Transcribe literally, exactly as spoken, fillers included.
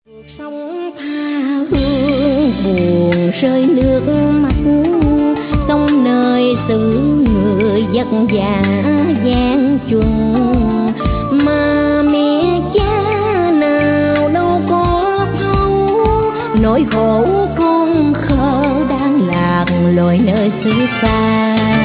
Cuộc sống tha hương buồn rơi nước mắt, sông nơi xứ người vất vả gian truân, mà mẹ cha nào đâu có thấu nỗi khổ con khờ đang lạc lội nơi xứ xa.